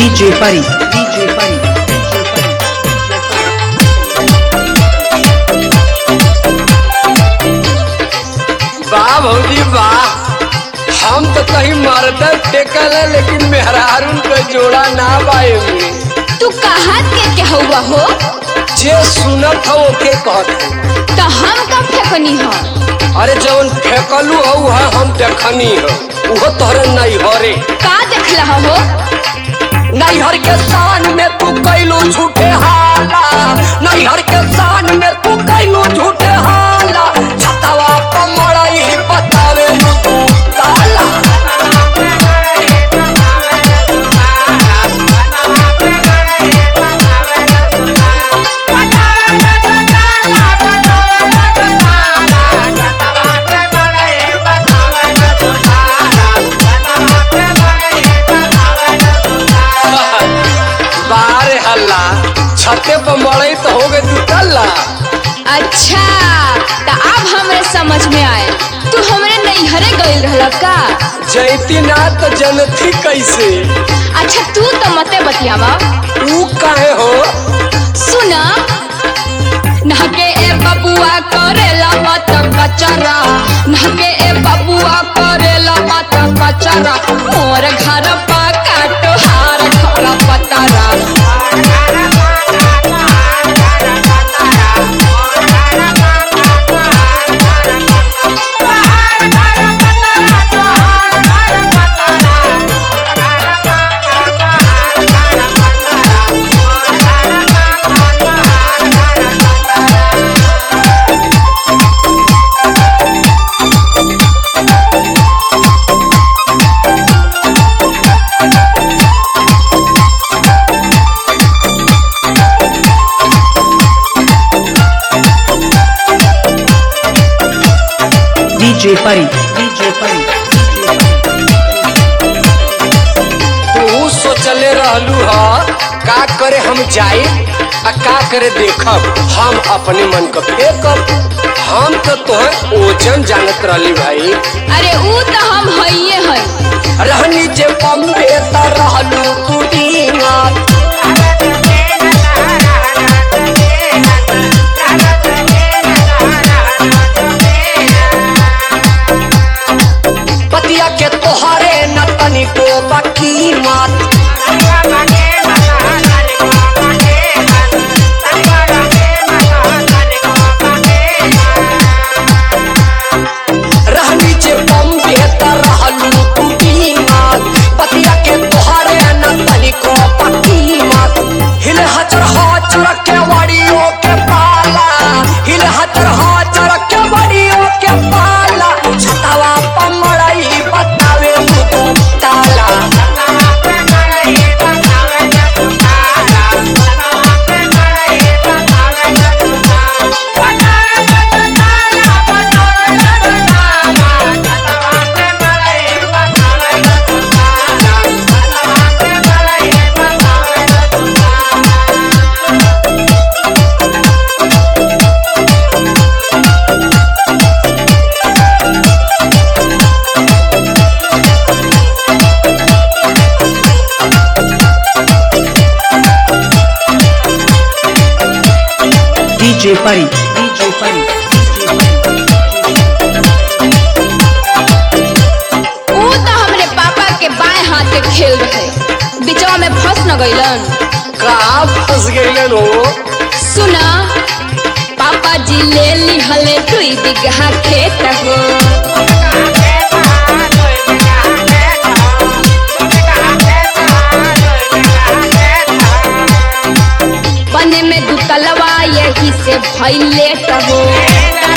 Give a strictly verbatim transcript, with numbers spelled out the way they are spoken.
DJ परी DJ परी वाह भौजी वाह। हम तो कहीं मर्द टेकल है लेकिन मेहरारून का जोड़ा ना बाए में। तू कहा के के हुआ हो? जे सुनत हो के कहत तो हम कब फेंकनी हो? अरे जवन फेंकलू हो है हम देखनी हो वो तोहरे नैहरे। का देखला हो? नैहर के शान में तू कैलू झूठे हाला, नैहर के शान में तू कैलू झूठे हाला। छतवा पर मड़ई बतावे तू काला। छते पर मड़ई तो हो गए तू कल्ला। अच्छा तो अब हमरे समझ में आए तू हमरे नैहरे गइल रहला का? जैती ना तो जनती कैसे? अच्छा तू तो मते बतियावा। तू काहे हो? सुना नहके ए बबुआ करेला बात कचरा, नहके ए बबुआ करेला बात कचरा। मोर घर पा काटो हार खरा पतरा। डीजे परी डीजे परी तू सोचले रहलू हा का करे हम जाए आ का करे देखब। हम अपने मन का फेंकब। हम तो तोहर ओजन जानत रहली भाई। अरे ऊ तो हम हइये हई। रहनी जे बम्बे त रहलू तू डींगा। पतिया के तोहरे न तनिको बाकी मत। रहनी जे बम्बे त रहलू तू डींगा। पतिया के तोहरे न तनिको बाकी मत। हिल हचर हचर के वड़ियों के पाला, हिल हचर हचर के वड़ियों के पाला। छतवा पर मड़ई बतावे तू ताला। डीजे परी डीजे परी ऊ तो हमरे पापा के बाएं हाथ के खेल रहे, बिचवा में फंस न गइलन। का फंस गइलन हो? सुना पापा जी ले ली हले दुई बिगहा खेत हो। बने में दुतलवा यही से भइल लेट हो।